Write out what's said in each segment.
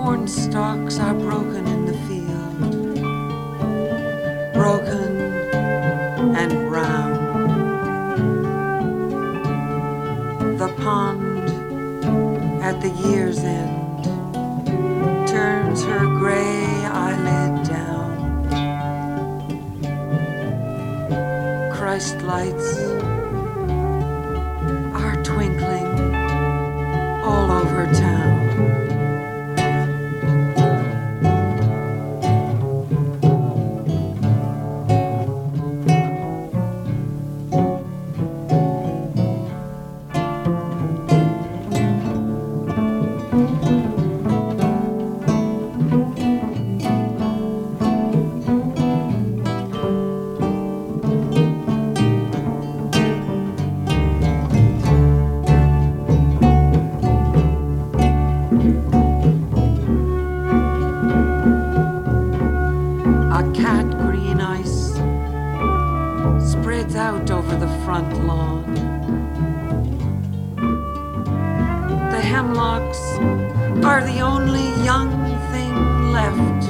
corn stalks are broken in the field, broken and brown. The pond at the year's end turns her gray eyelid down. Christ lights are twinkling all over town. Out over the front lawn. The hemlocks are the only young thing left.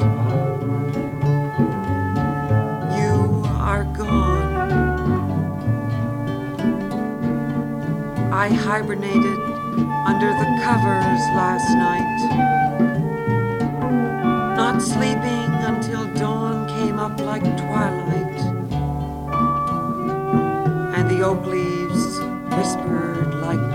You are gone. I hibernated under the covers last night, not sleeping until dawn came up like twilight. The oak leaves whispered like